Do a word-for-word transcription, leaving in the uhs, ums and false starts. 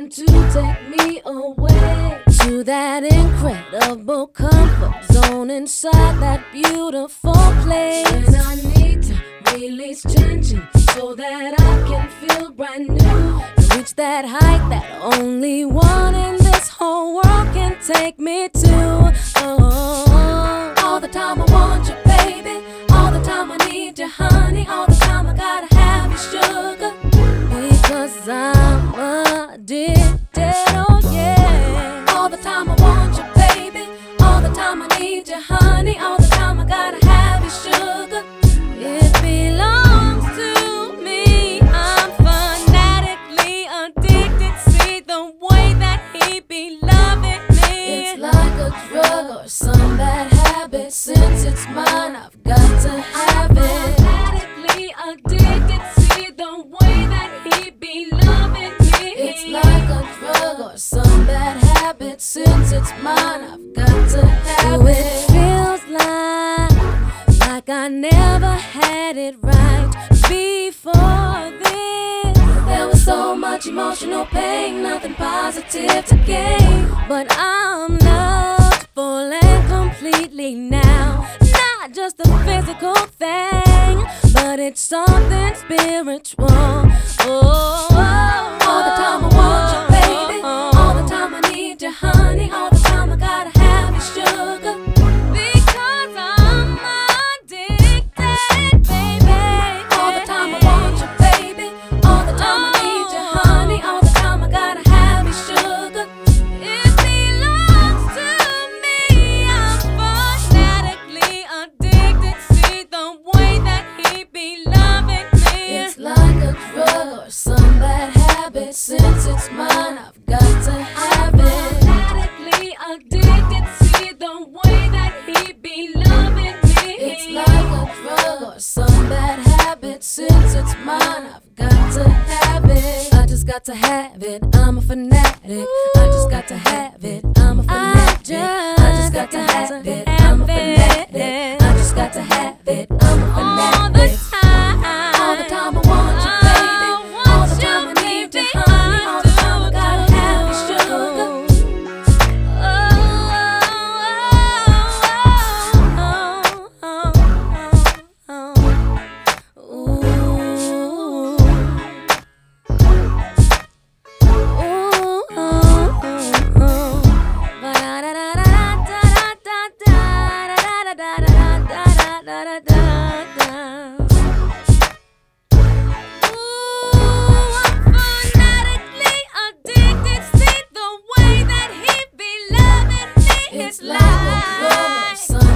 something to take me away to that incredible comfort zone inside that beautiful place. And I need to release tension so that I can feel brand new, to reach that height that only one in this whole world can take me to. Oh, all the time I want you, baby. All the time I need you, honey. All the time I gotta have your sugar, because I'm addicted, oh yeah. All the time I want you, baby. All the time I need you, honey. All the time I gotta have your sugar. It belongs to me. I'm fanatically addicted. See the way that he be loving me. It's like a drug or some bad habit. Since it's mine, I've got to have it. Fanatically addicted. See the way that he be loving me. It's like a drug or some bad habit. Since it's mine, I've got to have it. It feels like like I never had it right before this. There was so much emotional pain, nothing positive to gain, but I'm loved full and completely now. Not just a physical thing, but it's something spiritual. Oh, oh, oh. All the time I want you, baby. All the time I need you, honey. All the time I gotta have your sugar, because I'm addicted, baby. All the time I want you, baby. All the time I need you, honey. All the time I gotta have your sugar. It belongs to me. I'm fanatically addicted. See the way that he be loving me. It's like a drug or some bad habit. Since it's mine, I've got to have it. Fanatically addicted. See the way that he be loving me. It's like a drug or some bad habit. Since it's mine, I've got to have it. I just got to have it. I'm a fanatic. I just got to have it. I'm a fanatic. I just got to have it. I'm a fanatic. I just got to have it. I'm a fanatic. All the time. All the time I want you, baby. All the time I need you, honey. All the time I gotta have your sugar. It's like a drug or some